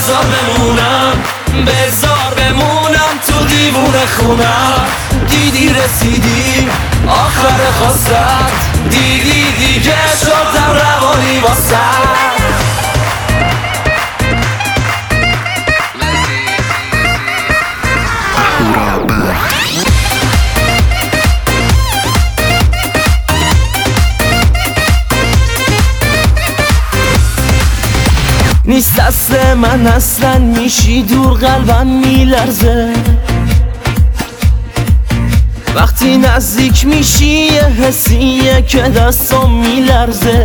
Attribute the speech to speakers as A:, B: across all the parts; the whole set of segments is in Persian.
A: بذار بمونم بذار بمونم تو دیوونه خونم. دیدی رسیدی آخر خواستت، دیدی دیگه شدم روانی واسد.
B: نیست دست من اصلا، میشی دور قلبم میلرزه. وقتی نزدیک میشی یه حسیه که دستم میلرزه.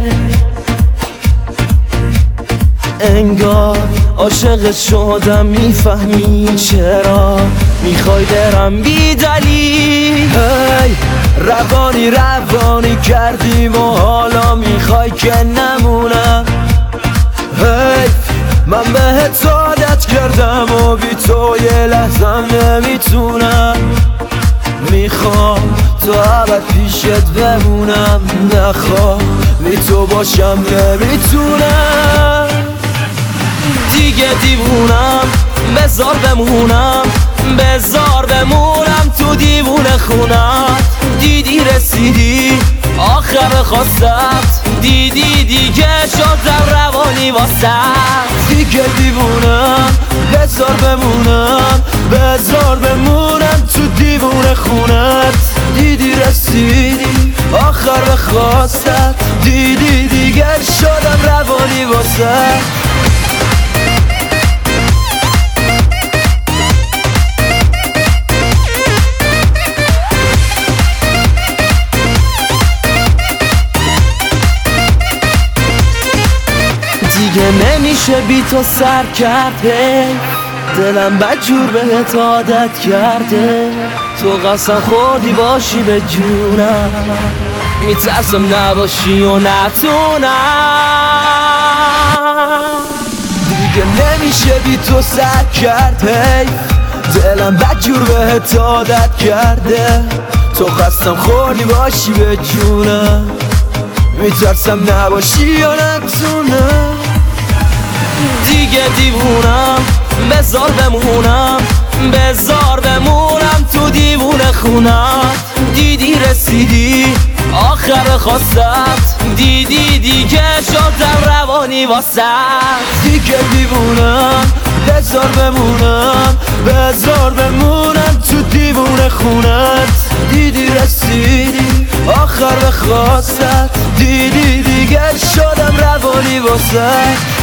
B: انگار عاشق شدم، میفهمی چرا میخوای برم بی دلیل. هی روانی کردیم و حالا میخوای که نمونم. هی من بهت عادت کردم و بی تو یه لحظم نمیتونم. میخوام تو ابد پیشت بمونم، نخوام بی تو باشم نمیتونم. دیگه دیوونم بذار بمونم بذار بمونم تو دیوونه خونم. دیدی رسیدی آخر خواستت، دیدی دیگه شدم روانی واسد. دیگه دیوونم بذار بمونم بذار بمونم تو دیوونه خونت. دیدی رسیدی آخر خواستت، دیدی دیگه شدم روانی واسد. دیگه نمیشه بی تو سر کرده، دلم بدجور بهت عادت کرده. تو قسم خوردی باشی به جونم، میترسم نباشی و نتونم. دیگه نمیشه بی تو سر کرده، دلم بدجور بهت عادت کرده. تو قسم خوردی باشی به جونم، میترسم نباشی یا نتونم. دیگه دیوونم بذار بمونم بذار بمونم تو دیوونه خونم. دیدی رسیدی آخر خواستت، دیدی دیگه شدم روانی واسد. دیگه دیوونم بذار بمونم بذار بمونم تو دیوونه خونت. دیدی رسیدی آخر خواستت، دیدی دیگه شدم روانی واسد.